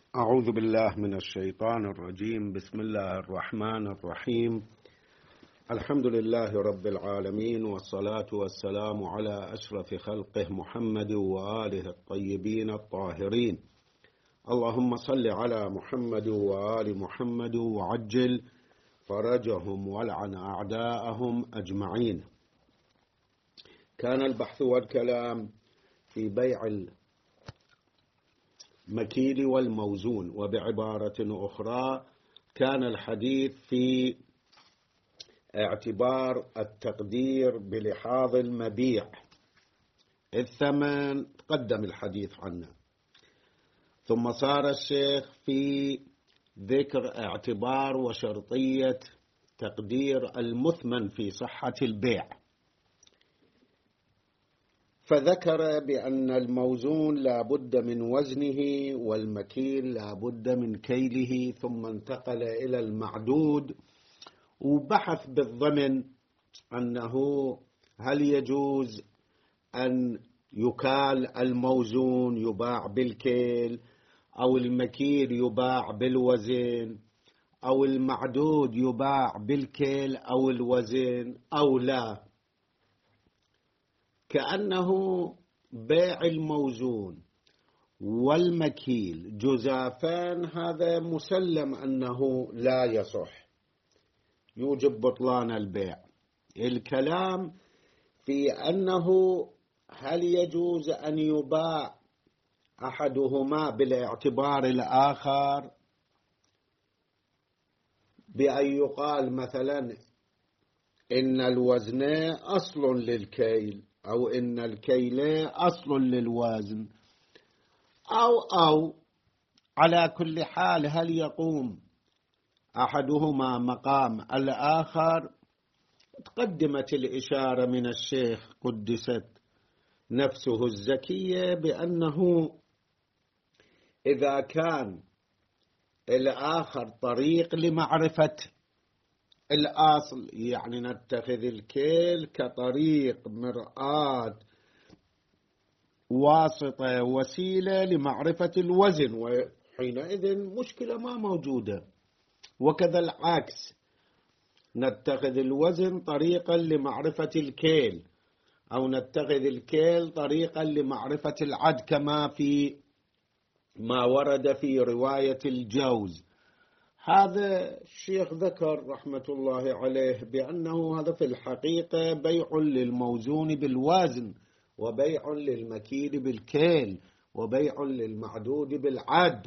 أعوذ بالله من الشيطان الرجيم. بسم الله الرحمن الرحيم. الحمد لله رب العالمين، والصلاة والسلام على أشرف خلقه محمد وآله الطيبين الطاهرين. اللهم صل على محمد وآل محمد وعجل فرجهم والعن أعداءهم أجمعين. كان البحث والكلام في بيع المكيل والموزون، وبعبارة أخرى كان الحديث في اعتبار التقدير بلحاظ المبيع. الثمن قدم الحديث عنه، ثم صار الشيخ في ذكر اعتبار وشرطية تقدير المثمن في صحة البيع، فذكر بأن الموزون لا بد من وزنه والمكيل لا بد من كيله، ثم انتقل إلى المعدود وبحث بالضمن أنه هل يجوز أن يكال الموزون يباع بالكيل، أو المكيل يباع بالوزن، أو المعدود يباع بالكيل أو الوزن أو لا. كأنه بيع الموزون والمكيل جزافان، هذا مسلم أنه لا يصح، يوجب بطلان البيع. الكلام في أنه هل يجوز أن يباع أحدهما بالاعتبار الآخر، بأن يقال مثلا إن الوزن أصل للكيل، أو إن الكيل أصل للوزن، أو على كل حال هل يقوم أحدهما مقام الآخر. تقدمت الإشارة من الشيخ قدست نفسه الزكية بأنه إذا كان الآخر طريق لمعرفة الأصل، يعني نتخذ الكيل كطريق، مرآة، واسطة، وسيلة لمعرفة الوزن، وحينئذ مشكلة ما موجودة. وكذا العكس، نتخذ الوزن طريقا لمعرفة الكيل، أو نتخذ الكيل طريقا لمعرفة العد، كما في ما ورد في رواية الجوز. هذا الشيخ ذكر رحمة الله عليه بأنه هذا في الحقيقة بيع للموزون بالوزن، وبيع للمكيل بالكيل، وبيع للمعدود بالعد.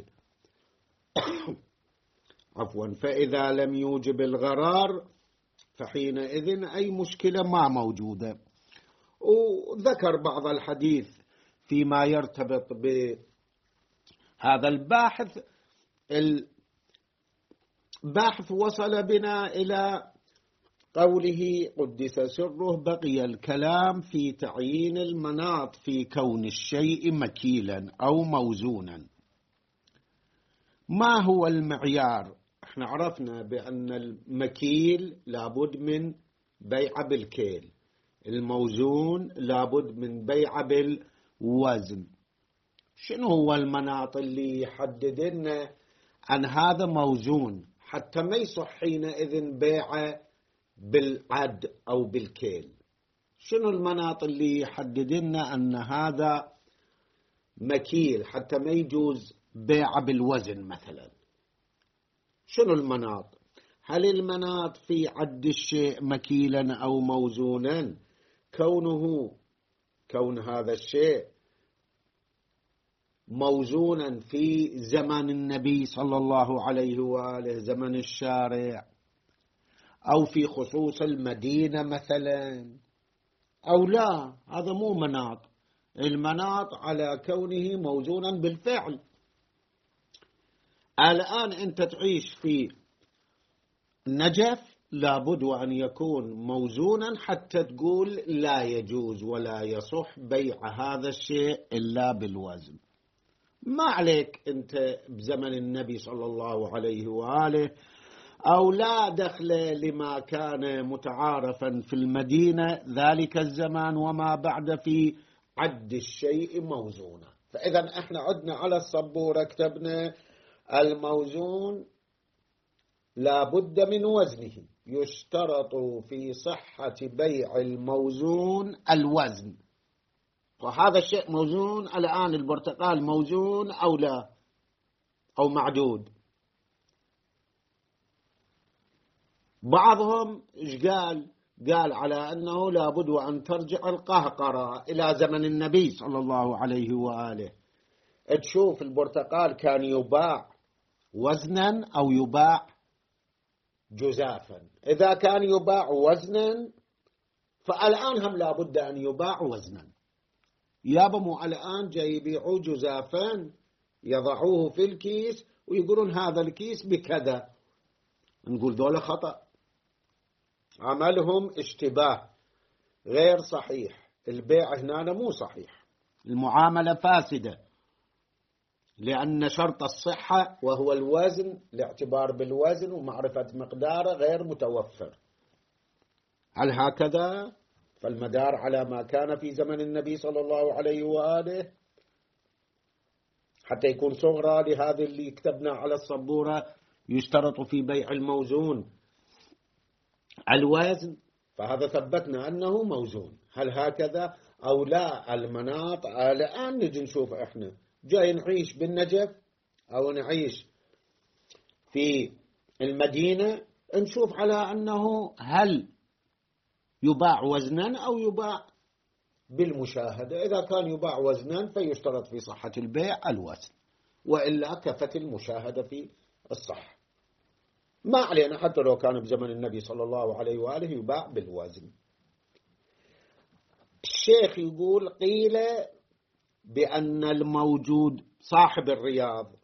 عفوا، فإذا لم يوجب الغرار فحينئذ أي مشكلة ما موجودة. وذكر بعض الحديث فيما يرتبط بهذا الباحث. الباحث وصل بنا إلى قوله قدس سره: بقي الكلام في تعيين المناط في كون الشيء مكيلا أو موزونا. ما هو المعيار؟ احنا عرفنا بأن المكيل لابد من بيع بالكيل، الموزون لابد من بيع بالوزن. شنو هو المناط اللي يحدد لنا أن هذا موزون حتى ما يصح حينئذ بيعه بالعد أو بالكيل؟ شنو المناط اللي يحدد لنا أن هذا مكيل حتى ما يجوز بيعه بالوزن مثلا؟ شنو المناط؟ هل المناط في عد الشيء مكيلا أو موزونا، كون هذا الشيء موزونا في زمن النبي صلى الله عليه وآله، زمن الشارع، أو في خصوص المدينة مثلا، أو لا؟ هذا مو مناط. المناط على كونه موزونا بالفعل. الآن أنت تعيش في نجف، لابد أن يكون موزونا حتى تقول لا يجوز ولا يصح بيع هذا الشيء إلا بالوزن. ما عليك أنت بزمن النبي صلى الله عليه وآله، أو لا دخل لما كان متعارفا في المدينة ذلك الزمان وما بعد في عد الشيء موزونا. فإذا احنا عدنا على السبورة كتبنا الموزون لا بد من وزنه، يشترط في صحة بيع الموزون الوزن. وهذا الشيء موزون الآن، البرتقال موزون أو لا، أو معدود. بعضهم إيش قال على أنه لابد وأن ترجع القهقرة إلى زمن النبي صلى الله عليه وآله. تشوف البرتقال كان يباع وزنا أو يباع جزافا. إذا كان يباع وزنا فالآن هم لابد أن يباع وزنا. يابموا الآن جاي يبيعوا جزافا، يضعوه في الكيس ويقولون هذا الكيس بكذا. نقول ذولا خطأ، عملهم اشتباه غير صحيح. البيع هنا مو صحيح، المعاملة فاسدة، لأن شرط الصحة وهو الوزن، الاعتبار بالوزن ومعرفة مقداره غير متوفر. هل هكذا؟ فالمدار على ما كان في زمن النبي صلى الله عليه وآله، حتى يكون صغرى لهذه اللي كتبنا على السبورة يشترط في بيع الموزون الوزن، فهذا ثبتنا أنه موزون. هل هكذا أو لا؟ المناط الآن نجي نشوف إحنا جاي نعيش بالنجف أو نعيش في المدينة، نشوف على أنه هل يباع وزنا أو يباع بالمشاهدة. إذا كان يباع وزنا فيشترط في صحة البيع الوزن، وإلا كفت المشاهدة في الصحة. ما علينا حتى لو كان بزمن النبي صلى الله عليه وآله يباع بالوزن. الشيخ يقول قيل بأن الموجود صاحب الرياض،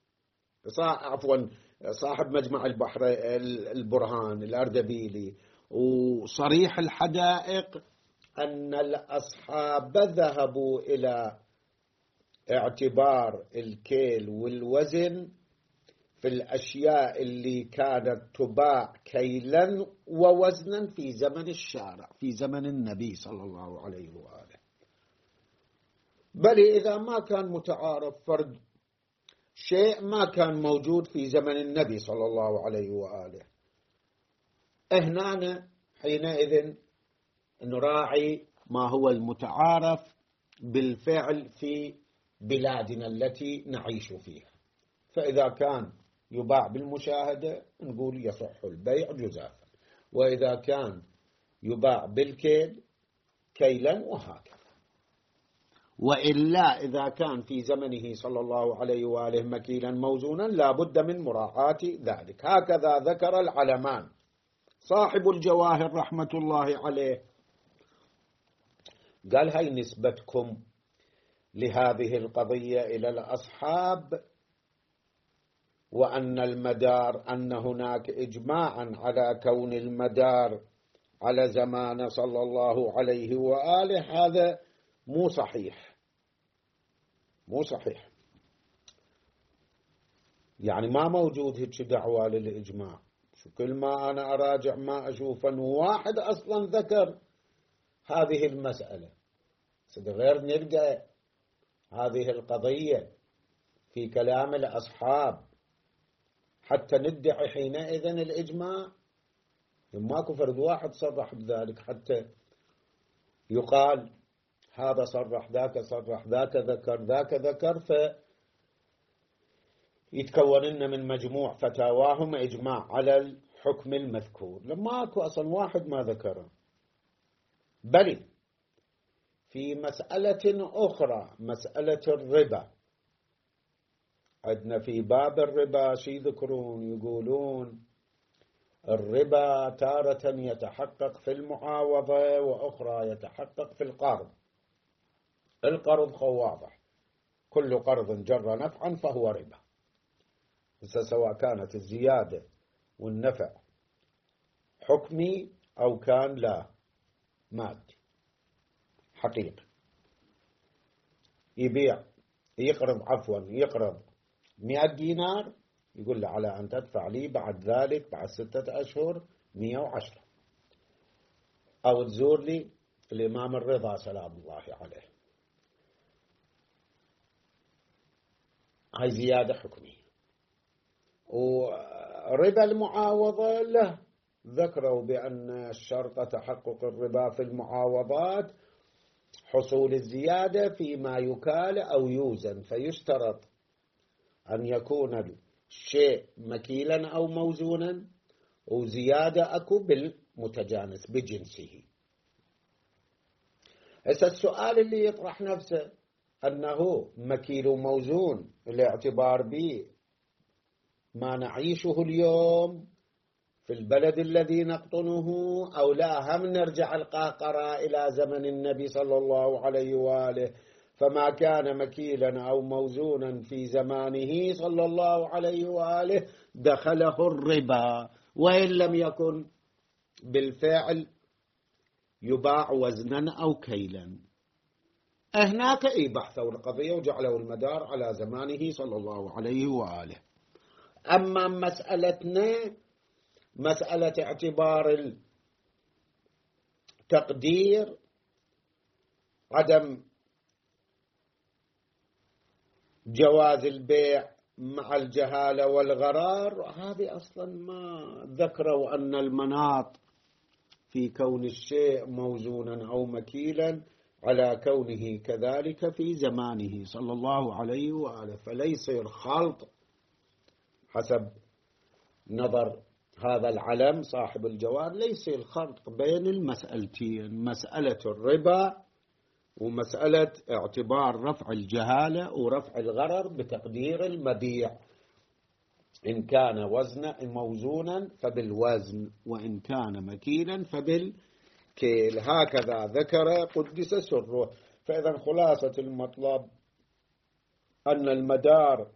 صاحب مجمع البحر البرهان الأردبيلي وصريح الحدائق أن الأصحاب ذهبوا إلى اعتبار الكيل والوزن في الأشياء اللي كانت تباع كيلا ووزنا في زمن الشارع، في زمن النبي صلى الله عليه وآله. بل إذا ما كان متعارف فرد شيء ما كان موجود في زمن النبي صلى الله عليه وآله، هنا حينئذ نراعي ما هو المتعارف بالفعل في بلادنا التي نعيش فيها. فإذا كان يباع بالمشاهدة نقول يصح البيع جزافا، وإذا كان يباع بالكيل كيلا وهكذا. وإلا إذا كان في زمنه صلى الله عليه وآله مكيلا موزونا لا بد من مراعاة ذلك. هكذا ذكر العلمان. صاحب الجواهر رحمة الله عليه قال هاي نسبتكم لهذه القضية إلى الأصحاب، وأن المدار أن هناك إجماعا على كون المدار على زمان صلى الله عليه وآله، هذا مو صحيح، مو صحيح. يعني ما موجود هيك دعوة للإجماع. شو كل ما أنا أراجع ما أشوف أنه واحد أصلا ذكر هذه المسألة. غير نلقى هذه القضية في كلام الأصحاب حتى ندعي حينئذ الإجماع. ماكو فرد واحد صرح بذلك حتى يقال هذا صرح ذاك صرح ذاك ذكر ذاك ذكر، فيتكون لنا من مجموع فتاواهم إجماع على الحكم المذكور، لما أكو أصلا واحد ما ذكره. بل في مسألة أخرى، مسألة الربا، عندنا في باب الربا شي يذكرون، يقولون الربا تارة يتحقق في المعاوضة وأخرى يتحقق في القرض. القرض واضح، كل قرض جر نفعا فهو ربا، سواء كانت الزيادة والنفع حكمي أو كان لا مادي حقيقي. يقرض 100 دينار، يقول له على أن تدفع لي بعد ذلك بعد 6 أشهر 110، أو تزور لي الإمام الرضا سلام الله عليه. هاي زيادة حكمية. وربا المعاوضة له ذكروا بأن الشرط تحقق الربا في المعاوضات حصول الزيادة فيما يكال أو يوزن، فيشترط أن يكون الشيء مكيلا أو موزونا وزيادة أكو بالمتجانس بجنسه. هسه السؤال اللي يطرح نفسه أنه مكيل وموزون الاعتبار به ما نعيشه اليوم في البلد الذي نقطنه أو لا، هم نرجع القاقرة إلى زمن النبي صلى الله عليه وآله، فما كان مكيلا أو موزونا في زمانه صلى الله عليه وآله دخله الربا، وإن لم يكن بالفعل يباع وزنا أو كيلا. هناك بحثوا القضية وجعلوا المدار على زمانه صلى الله عليه وآله. أما مسألتنا مسألة اعتبار التقدير عدم جواز البيع مع الجهالة والغرار، هذه أصلا ما ذكروا أن المناط في كون الشيء موزونا أو مكيلا على كونه كذلك في زمانه صلى الله عليه وآله، فليس الخلط حسب نظر هذا العلم صاحب الجواب، ليس الخلط بين المسألتين، مسألة الربا ومسألة اعتبار رفع الجهالة ورفع الغرر بتقدير المبيع، إن كان موزونا فبالوزن، وإن كان مكيلا فبالكيل. هكذا ذكر قدس سره. فإذا خلاصة المطلب أن المدار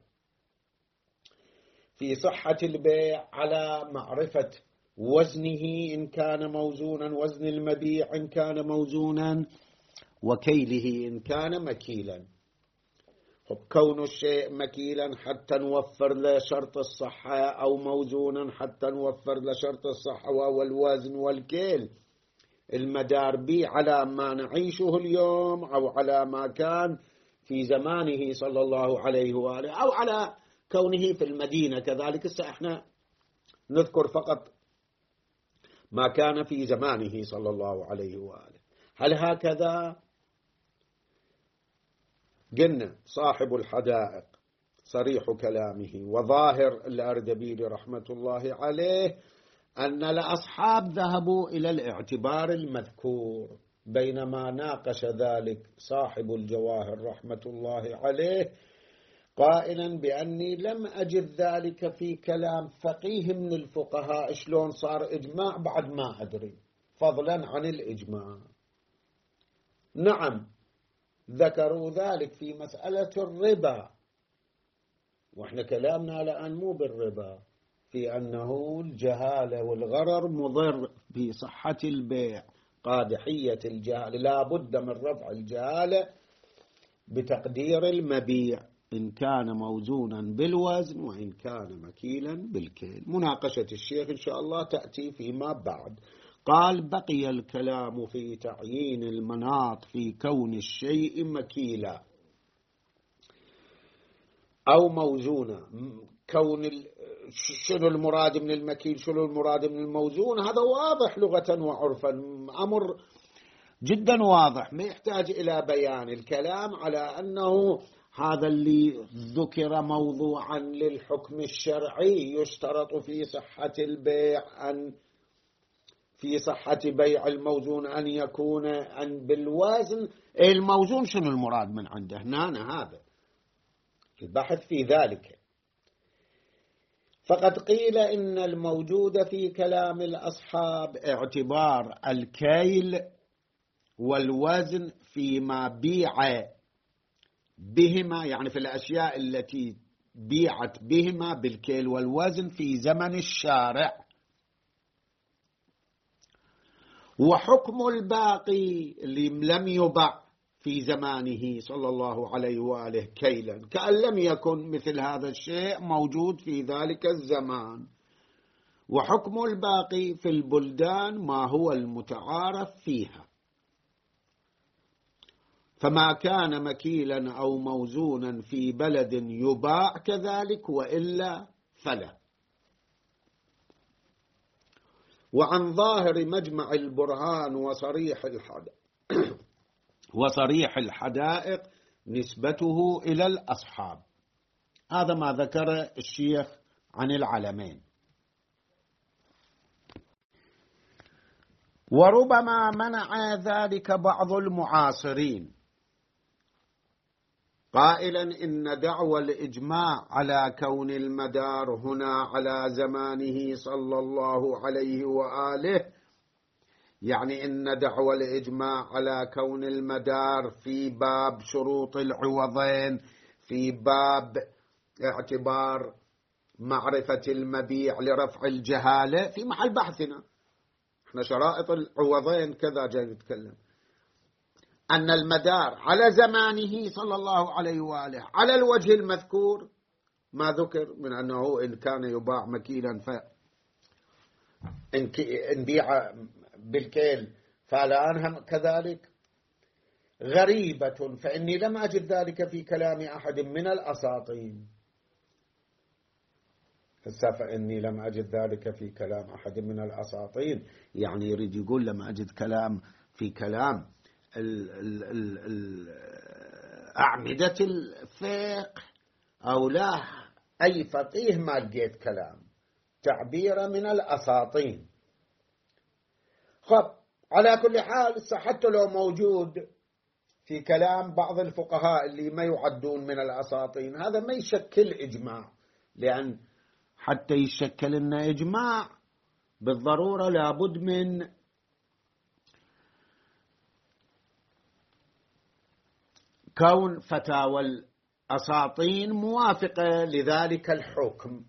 في صحة البيع على معرفة وزنه إن كان موزونا، وزن المبيع إن كان موزونا، وكيله إن كان مكيلا. كون الشيء مكيلا حتى نوفر له شرط الصحة، أو موزونا حتى نوفر له شرط الصحة وهو الوزن والكيل، المدار به على ما نعيشه اليوم أو على ما كان في زمانه صلى الله عليه وآله، أو على كونه في المدينة كذلك. احنا نذكر فقط ما كان في زمانه صلى الله عليه وآله. هل هكذا؟ قلنا صاحب الحدائق صريح كلامه وظاهر الأردبيل رحمة الله عليه أن الأصحاب ذهبوا إلى الاعتبار المذكور، بينما ناقش ذلك صاحب الجواهر رحمة الله عليه قائلا بأني لم أجد ذلك في كلام فقيه من الفقهاء. شلون صار إجماع بعد ما أدري، فضلا عن الإجماع. نعم ذكروا ذلك في مسألة الربا، وإحنا كلامنا الآن مو بالربا، في أنه الجهالة والغرر مضر بصحة البيع، قادحية الجهالة، لا بد من رفع الجهالة بتقدير المبيع إن كان موزونا بالوزن وإن كان مكيلا بالكيل. مناقشة الشيخ إن شاء الله تأتي فيما بعد. قال بقي الكلام في تعيين المناط في كون الشيء مكيلا أو موزونا. كون شنو المراد من المكيل، شنو المراد من الموزون، هذا واضح لغة وعرفا، أمر جدا واضح ما يحتاج إلى بيان. الكلام على أنه هذا اللي ذكر موضوعا للحكم الشرعي، يشترط في صحة البيع أن في صحة بيع الموزون أن يكون بالوزن. الموزون شنو المراد من عنده هنا؟ هذا البحث في ذلك. فقد قيل إن الموجود في كلام الأصحاب اعتبار الكيل والوزن فيما بيع بهما، يعني في الأشياء التي بيعت بهما بالكيل والوزن في زمن الشارع، وحكم الباقي اللي لم يبع في زمانه صلى الله عليه وآله كيلا، كأن لم يكن مثل هذا الشيء موجود في ذلك الزمان. وحكم الباقي في البلدان ما هو المتعارف فيها، فما كان مكيلا أو موزونا في بلد يباع كذلك، وإلا فلا. وعن ظاهر مجمع البرهان وصريح الحدائق نسبته إلى الأصحاب. هذا ما ذكر الشيخ عن العلمين. وربما منع ذلك بعض المعاصرين قائلا إن دعوى الإجماع على كون المدار هنا على زمانه صلى الله عليه وآله، يعني إن دعوى الإجماع على كون المدار في باب شروط العوضين، في باب اعتبار معرفة المبيع لرفع الجهالة، في محل بحثنا احنا شرائط العوضين كذا جاي نتكلم، أن المدار على زمانه صلى الله عليه وآله على الوجه المذكور ما ذكر من أنه إن كان يباع مكيلا إن بيع بالكيل فالآن هم كذلك غريبة، فإني لم أجد ذلك في كلام أحد من الأساطين. فإني لم أجد ذلك في كلام أحد من الأساطين، يعني يريد يقول لم أجد كلام في كلام أعمدة الفقه أو لا أي فقيه ما لقيت كلام تعبير من الأساطين. خب على كل حال حتى لو موجود في كلام بعض الفقهاء اللي ما يعدون من الأساطين هذا ما يشكل إجماع، لأن حتى يشكل لنا إجماع بالضرورة لابد من كون فتاوى الأساطين موافقة لذلك الحكم.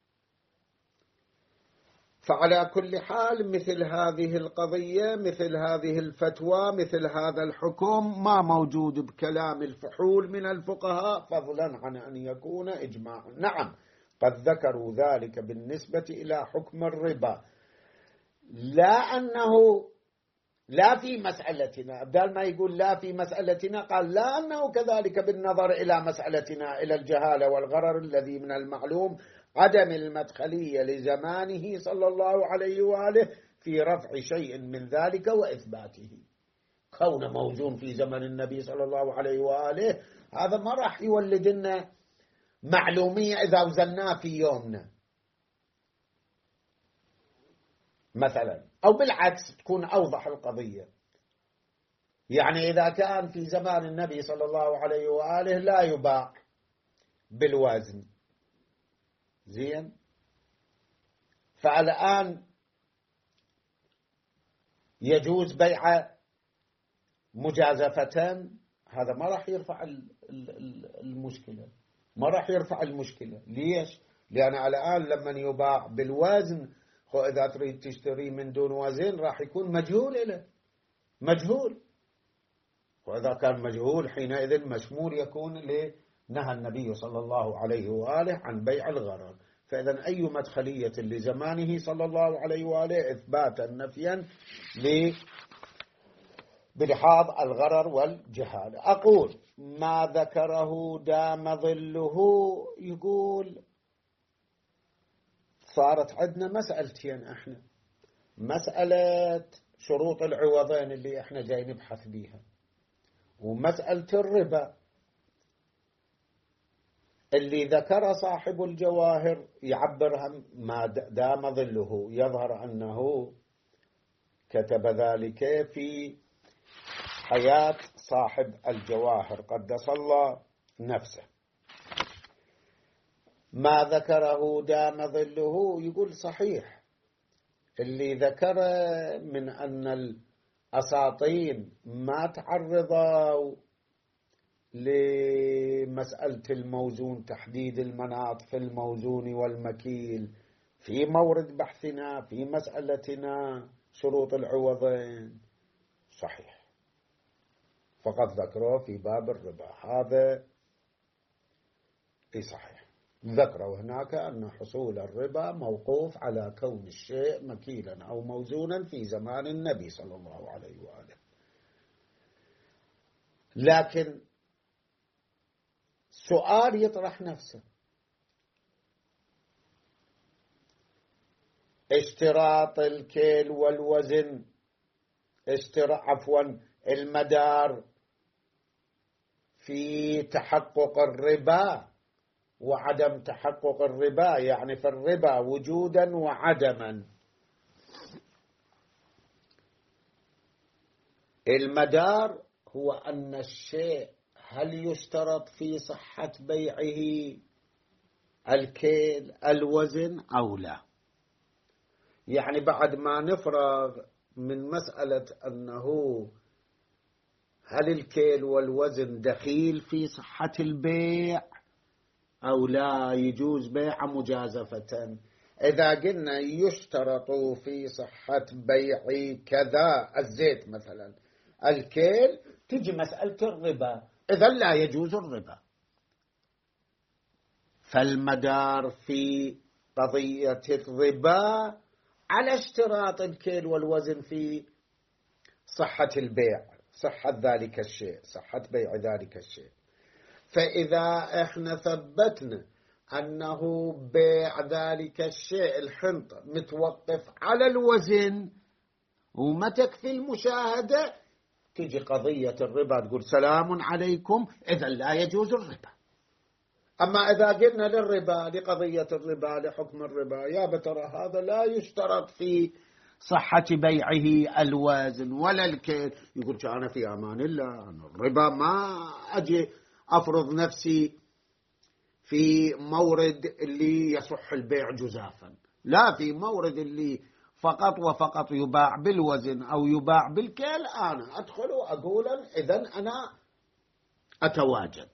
فعلى كل حال مثل هذه القضية، مثل هذه الفتوى، مثل هذا الحكم ما موجود بكلام الفحول من الفقهاء، فضلا عن أن يكون إجماع. نعم قد ذكروا ذلك بالنسبة إلى حكم الربا، لا أنه لا في مسألتنا، بدل ما يقول لا في مسألتنا قال لا أنه كذلك بالنظر إلى مسألتنا إلى الجهالة والغرر الذي من المعلوم عدم المدخلية لزمانه صلى الله عليه وآله في رفع شيء من ذلك وإثباته. كونه موجود في زمن النبي صلى الله عليه وآله هذا ما راح يولد لنا معلومية إذا وزناه في يومنا مثلا، أو بالعكس تكون أوضح القضية. يعني إذا كان في زمان النبي صلى الله عليه وآله لا يباع بالوزن زين، فالآن يجوز بيع مجازفة، هذا ما راح يرفع المشكلة، ما راح يرفع المشكلة. ليش؟ لأن الآن لما يباع بالوزن إذا تريد تشتري من دون وزن راح يكون مجهول له، مجهول، وإذا كان مجهول حينئذ مشمول يكون لنهى النبي صلى الله عليه وآله عن بيع الغرر. فإذا أي مدخلية لزمانه صلى الله عليه وآله إثباتا نفيا بلحاظ الغرر والجهال. أقول ما ذكره دام ظله، يقول صارت عندنا مسألتين احنا، مسألة شروط العوضين اللي احنا جاي نبحث بيها، ومسألة الربا اللي ذكر صاحب الجواهر يعبرها ما دام ظله، يظهر أنه كتب ذلك في حياة صاحب الجواهر قدس الله نفسه. ما ذكره دام ظله يقول صحيح، اللي ذكر من أن الأساطين ما تعرضوا لمسألة الموزون، تحديد المناط في الموزون والمكيل في مورد بحثنا في مسألتنا شروط العوضين، صحيح، فقد ذكره في باب الربا، هذا صحيح. ذكروا هناك أن حصول الربا موقوف على كون الشيء مكيلا أو موزونا في زمان النبي صلى الله عليه وآله. لكن سؤال يطرح نفسه، اشتراط الكيل والوزن، المدار في تحقق الربا وعدم تحقق الربا، يعني في الربا وجودا وعدما. المدار هو أن الشيء هل يشترط في صحة بيعه الكيل الوزن أو لا. يعني بعد ما نفرغ من مسألة أنه هل الكيل والوزن دخيل في صحة البيع أو لا يجوز بيع مجازفة، إذا قلنا يشترط في صحة بيع كذا الزيت مثلا الكيل، تجي مسألة الربا، إذا لا يجوز الربا. فالمدار في قضية الربا على اشتراط الكيل والوزن في صحة البيع، صحة ذلك الشيء، صحة بيع ذلك الشيء. فإذا احنا ثبتنا أنه بيع ذلك الشيء الحنطة متوقف على الوزن وما تكفي المشاهدة، تجي قضية الربا تقول سلام عليكم، إذا لا يجوز الربا. أما إذا قلنا للربا، لقضية الربا، لحكم الربا، يا بترى هذا لا يشترط في صحة بيعه الوازن ولا الكيل، يقول أنا في أمان الله، أنا الربا ما أجي أفرض نفسي في مورد اللي يصح البيع جزافا، لا، في مورد اللي فقط وفقط يباع بالوزن أو يباع بالكيل، أنا أدخل وأقول إذن أنا أتواجد.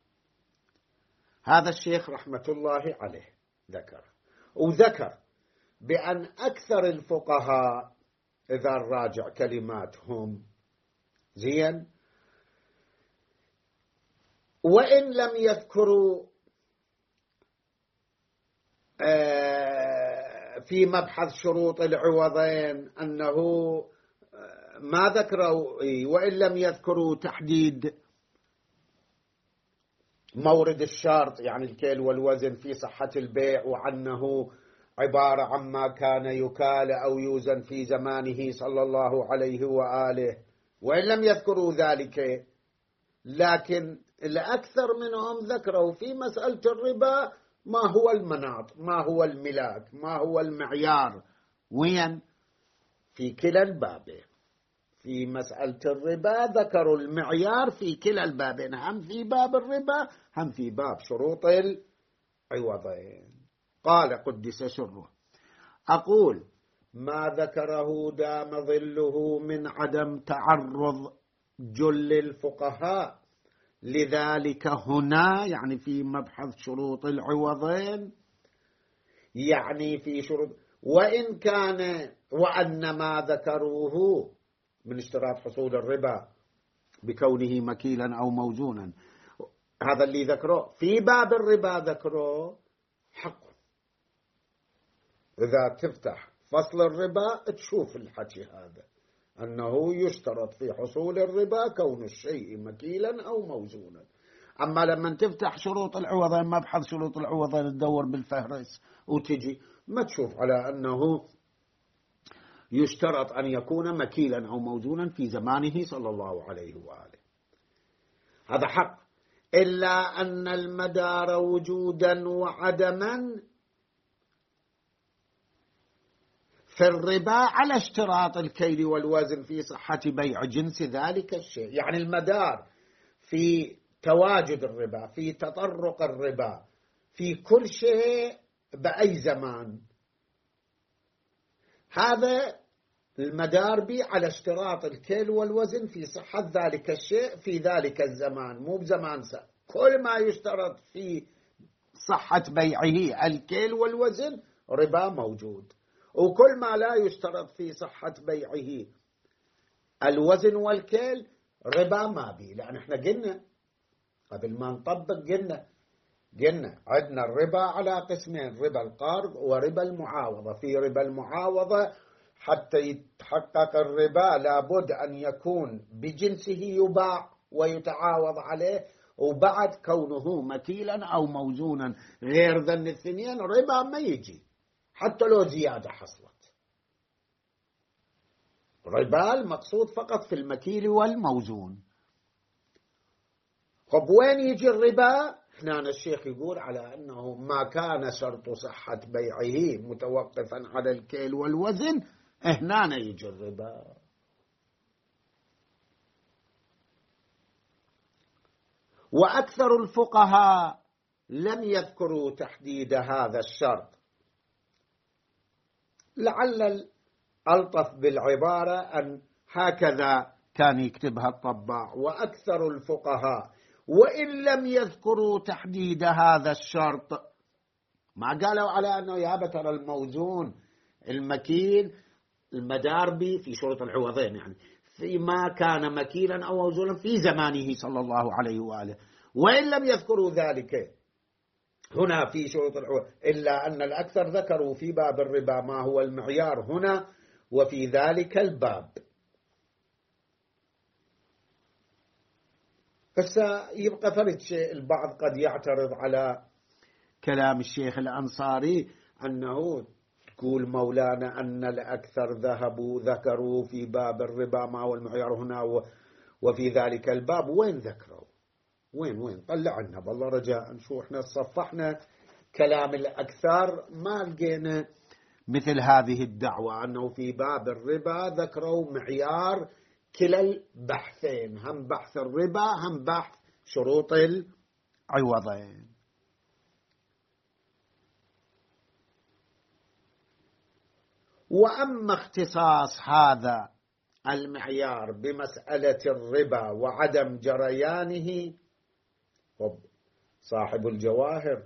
هذا الشيخ رحمة الله عليه وذكر بأن أكثر الفقهاء، إذا نراجع كلماتهم زين، وإن لم يذكروا في مبحث شروط العوضين أنه ما ذكروا، وإن لم يذكروا تحديد مورد الشرط يعني الكيل والوزن في صحة البيع، وعنه عبارة عما كان يكال أو يوزن في زمانه صلى الله عليه وآله، وإن لم يذكروا ذلك، لكن الأكثر منهم ذكروا في مسألة الربا ما هو المناط، ما هو الملاك، ما هو المعيار، وين في كلا البابين. في مسألة الربا ذكروا المعيار في كلا البابين، هم في باب الربا هم في باب شروط العوضين. قال قدس سره: أقول ما ذكره دام ظله من عدم تعرض جل الفقهاء لذلك هنا، يعني في مبحث شروط العوضين، يعني في شروط، وإن كان وأن ما ذكروه من اشتراط حصول الربا بكونه مكيلا أو موزونا، هذا اللي ذكره في باب الربا ذكره حق. إذا تفتح فصل الربا تشوف الحكي هذا، أنه يشترط في حصول الربا كون الشيء مكيلا أو موزونا. أما لما تفتح شروط العوضين، مبحث شروط العوضين، تدور بالفهرس وتجي ما تشوف على أنه يشترط أن يكون مكيلا أو موزونا في زمانه صلى الله عليه وآله. هذا حق، إلا أن المدار وجودا وعدما في الربا على اشتراط الكيل والوزن في صحة بيع جنس ذلك الشيء. يعني المدار في تواجد الربا، في تطرق الربا، في كل شيء بأي زمان، هذا المدار بي على اشتراط الكيل والوزن في صحة ذلك الشيء في ذلك الزمان، مو بزمان كل ما يشترط في صحة بيعه الكيل والوزن ربا موجود، وكل ما لا يشترط في صحة بيعه الوزن والكيل ربا ما بي. لأن احنا قلنا قبل ما نطبق، قلنا عندنا الربا على قسمين: ربا القرض وربا المعاوضة. في ربا المعاوضة حتى يتحقق الربا لابد أن يكون بجنسه يباع ويتعاوض عليه، وبعد كونه مكيلا أو موزونا، غير ذن الاثنين ربا ما يجي. حتى لو زيادة حصلت. ربا المقصود فقط في المكيل والموزون. طب وين يجي الربا؟ هنا الشيخ يقول على أنه ما كان شرط صحة بيعه متوقفا على الكيل والوزن، هنا يجي الربا. وأكثر الفقهاء لم يذكروا تحديد هذا الشرط، لعل الألطف بالعبارة أن هكذا كان يكتبها الطباع. وأكثر الفقهاء وإن لم يذكروا تحديد هذا الشرط، ما قالوا على أنه يا ترى الموزون المكيل المداربي في شروط العوضين، يعني فيما كان مكيلا أو موزونا في زمانه صلى الله عليه وآله، وإن لم يذكروا ذلك هنا في شروط العوض، إلا أن الأكثر ذكروا في باب الربا ما هو المعيار هنا وفي ذلك الباب. بس يبقى فرد شيء، البعض قد يعترض على كلام الشيخ الأنصاري أنه تقول مولانا أن الأكثر ذكروا في باب الربا ما هو المعيار هنا وفي ذلك الباب. وين ذكروا؟ وين طلع لنا بالله رجاء. شو احنا صفحنا كلام الأكثر ما لقينا مثل هذه الدعوة أنه في باب الربا ذكروا معيار كلا البحثين، هم بحث الربا هم بحث شروط العوضين. وأما اختصاص هذا المعيار بمسألة الربا وعدم جريانه، صاحب الجواهر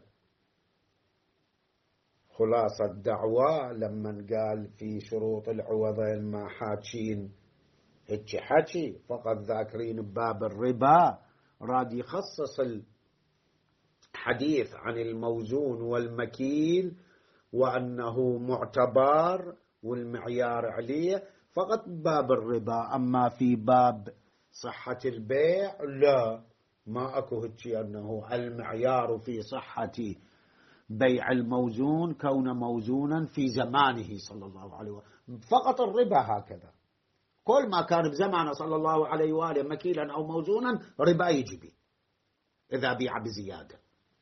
خلاصة الدعوة لما قال في شروط العوضين ما حاكين هيك حكي، فقط ذاكرين بباب الربا، راد يخصص الحديث عن الموزون والمكيل وأنه معتبر والمعيار عليه فقط باب الربا. أما في باب صحة البيع لا، ما أكو هيك أنه المعيار في صحة بيع الموزون كون موزونا في زمانه صلى الله عليه وسلم، فقط الربا هكذا. كل ما كان بزمانه صلى الله عليه وآله مكيلا أو موزونا ربا يجبي إذا بيع بزيادة.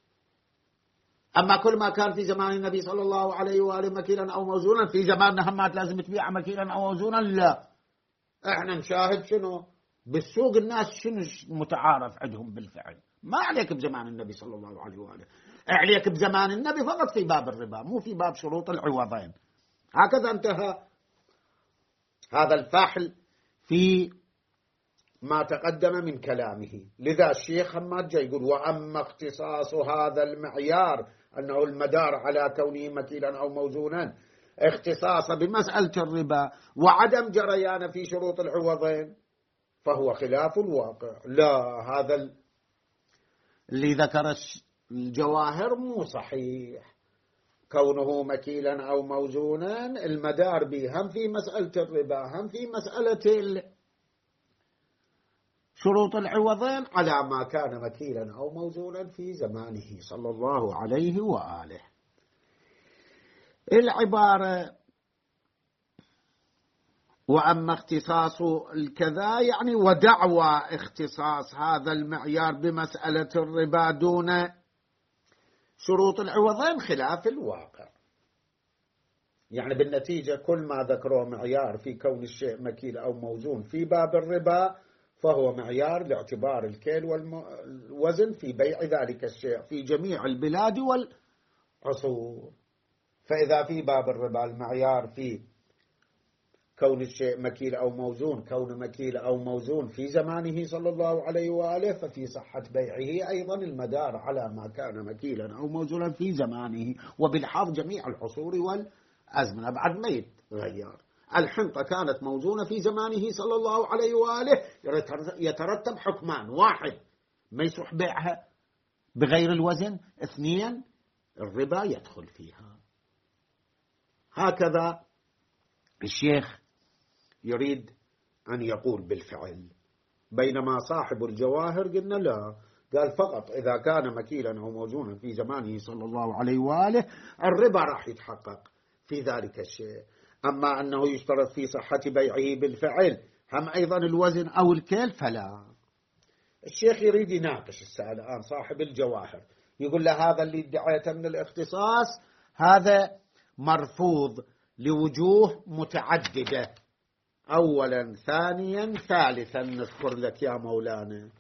أما كل ما كان في زمان النبي صلى الله عليه وآله مكيلا أو موزونا في زماننا هم لازم تبيع مكيلا أو موزونا، لا. احنا نشاهد شنو بالسوق الناس شنو متعارف عندهم بالفعل. ما عليك بزمان النبي صلى الله عليه وآله، عليك بزمان النبي فقط في باب الربا مو في باب شروط العوضين. هكذا انتهى هذا الفحل في ما تقدم من كلامه. لذا الشيخ حماد جاي يقول وأما اختصاص هذا المعيار أنه المدار على كونه مكيلا أو موزونا اختصاصا بمسألة الربا وعدم جريان في شروط العوضين فهو خلاف الواقع. لا، هذا اللي ذكر الجواهر مو صحيح. كونه مكيلا أو موزونا المدار به هم في مسألة الربا هم في مسألة شروط العوضين على ما كان مكيلا أو موزونا في زمانه صلى الله عليه وآله. العبارة وأما اختصاص الكذا يعني ودعوى اختصاص هذا المعيار بمسألة الربا دون شروط العوضين خلاف الواقع. يعني بالنتيجة كل ما ذكروا معيار في كون الشيء مكيل أو موزون في باب الربا فهو معيار لاعتبار الكيل والوزن في بيع ذلك الشيء في جميع البلاد والعصور. فإذا في باب الربا المعيار في كون الشيء مكيل أو موزون، كون مكيل أو موزون في زمانه صلى الله عليه وآله، ففي صحة بيعه أيضا المدار على ما كان مكيلا أو موزونا في زمانه وبالحظ جميع العصور والأزمنة. بعد ما يتغير الحنطة كانت موزونة في زمانه صلى الله عليه وآله يترتب حكمان: واحد ما يصح بيعها بغير الوزن، اثنين الربا يدخل فيها. هكذا الشيخ يريد أن يقول بالفعل، بينما صاحب الجواهر قلنا لا، قال فقط إذا كان مكيلا أو موزونا في زمانه صلى الله عليه وآله الربا راح يتحقق. في ذلك الشيء. أما أنه يشترط في صحة بيعه بالفعل هم أيضا الوزن أو الكيل فلا. الشيخ يريد يناقش السائل الآن صاحب الجواهر، يقول له هذا اللي ادعيته من الاختصاص هذا مرفوض لوجوه متعددة. أولا، ثانيا، ثالثا نذكر لك يا مولانا.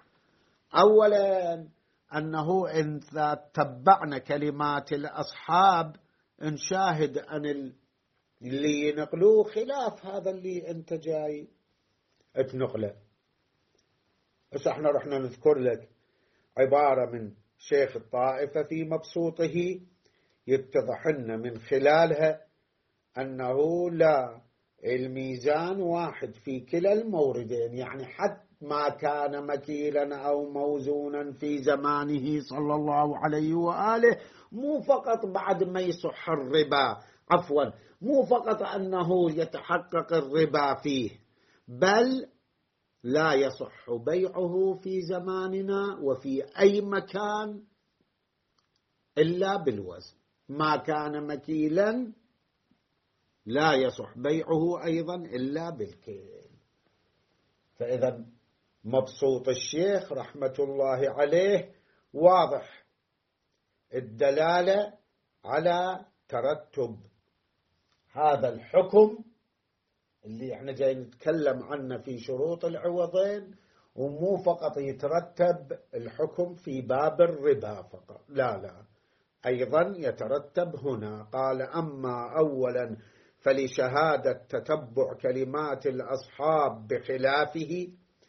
أولا أنه إن تبعنا كلمات الأصحاب نشاهد أن اللي ينقلوه خلاف هذا اللي أنت جاي تنقله. بس احنا رحنا نذكر لك عبارة من شيخ الطائفة في مبسوطه يتضح لنا من خلالها أنه لا، الميزان واحد في كلا الموردين، يعني حتى ما كان مكيلا أو موزونا في زمانه صلى الله عليه وآله، مو فقط بعد ما يصح الربا، عفوا، مو فقط أنه يتحقق الربا فيه، بل لا يصح بيعه في زماننا وفي أي مكان إلا بالوزن. ما كان مكيلا لا يصح بيعه أيضا إلا بالكيل. فإذا مبسوط الشيخ رحمة الله عليه واضح الدلالة على ترتب هذا الحكم اللي احنا جاي نتكلم عنه في شروط العوضين، ومو فقط يترتب الحكم في باب الربا فقط، لا، أيضا يترتب هنا. قال أما أولا فلشهادة تتبع كلمات الأصحاب بخلافه.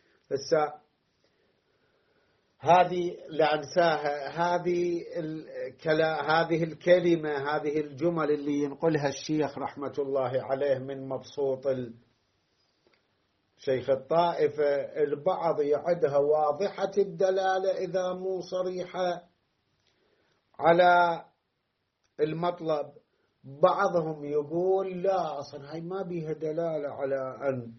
هذه لا أنساها، هذه الكلمة، هذه الجمل اللي ينقلها الشيخ رحمة الله عليه من مبسوط شيخ الطائفة، البعض يعدها واضحة الدلالة إذا مو صريحة على المطلب. بعضهم يقول لا، أصلا هاي ما بيها دلالة على أن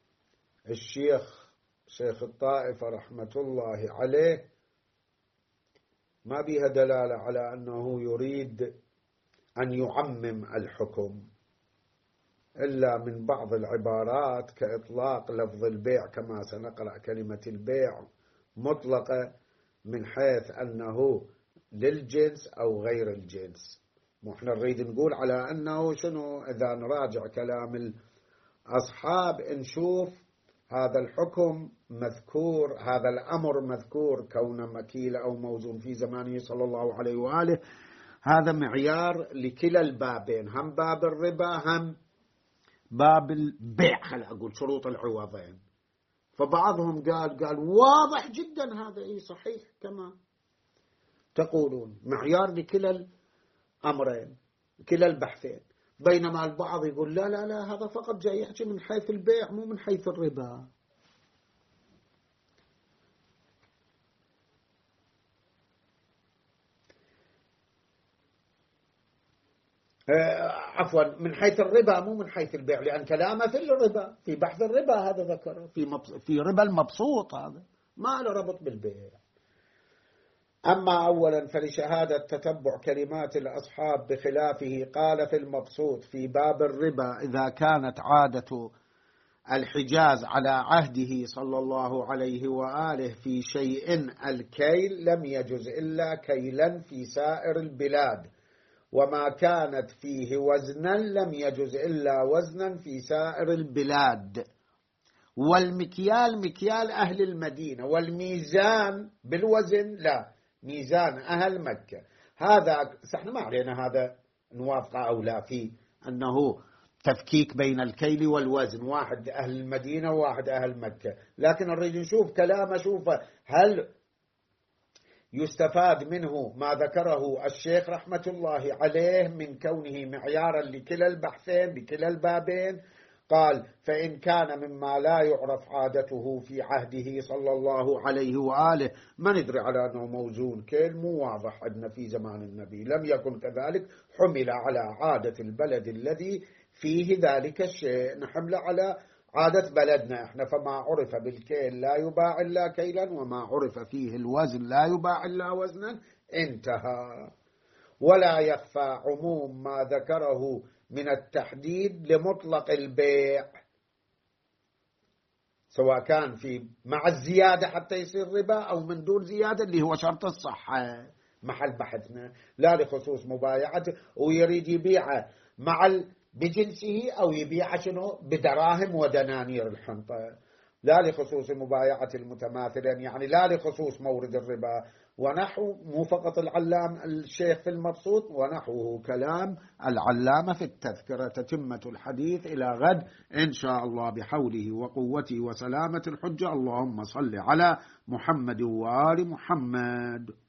شيخ الطائفة رحمة الله عليه ما بيها دلالة على أنه يريد أن يعمم الحكم، إلا من بعض العبارات كإطلاق لفظ البيع، كما سنقرأ كلمة البيع مطلقة من حيث أنه للجنس أو غير الجنس. وإحنا نريد نقول على أنه شنو، إذا نراجع كلام الأصحاب نشوف هذا الحكم مذكور، هذا الأمر مذكور كونه مكيل أو موزون في زمانه صلى الله عليه وآله، هذا معيار لكلا البابين، هم باب الربا هم باب البيع، خلينا أقول شروط العوضين. فبعضهم قال واضح جدا هذا، إيه صحيح كما تقولون، معيار لكلا الأمرين كلا البحثين. بينما البعض يقول لا هذا فقط جاي يحكي من حيث البيع مو من حيث الربا. عفوا، من حيث الربا مو من حيث البيع، لأن كلامه في الربا، في بحث الربا هذا ذكره في ربا المبسوط، هذا ما له ربط بالبيع. أما أولا فلشهادة تتبع كلمات الأصحاب بخلافه، قال في المبسوط في باب الربا إذا كانت عادة الحجاز على عهده صلى الله عليه وآله في شيء الكيل لم يجز إلا كيلا في سائر البلاد، وما كانت فيه وزنا لم يجز إلا وزنا في سائر البلاد. والمكيال مكيال أهل المدينة، والميزان بالوزن لا، ميزان أهل مكة. هذا احنا ما علينا هذا نوافق أو لا في أنه تفكيك بين الكيل والوزن، واحد أهل المدينة وواحد أهل مكة، لكن نريد نشوف كلامه، شوفه هل يستفاد منه ما ذكره الشيخ رحمة الله عليه من كونه معيارا لكلا البحثين بكلا البابين. قال فإن كان مما لا يعرف عادته في عهده صلى الله عليه وآله، ما ندري على أنه موزون كيل، مو واضح عندنا في زمان النبي، لم يكن كذلك، حمل على عادة البلد الذي فيه ذلك الشيء، نحمل على عادة بلدنا احنا. فما عرف بالكيل لا يباع إلا كيلا، وما عرف فيه الوزن لا يباع إلا وزنا، انتهى. ولا يخفى عموم ما ذكره من التحديد لمطلق البيع، سواء كان في مع الزيادة حتى يصير ربا أو من دون زيادة اللي هو شرط الصحة. محل بحثنا لا لخصوص مبايعته ويريد يبيعه بجنسه أو يبيعه شنو بدراهم ودنانير الحنطة، لا لخصوص مبايعة المتماثلين، يعني لا لخصوص مورد الربا ونحو، مو فقط العلام الشيخ في المبسوط ونحوه كلام العلامة في التذكرة. تتمة الحديث إلى غد إن شاء الله بحوله وقوته وسلامة الحجة. اللهم صل على محمد وآل محمد.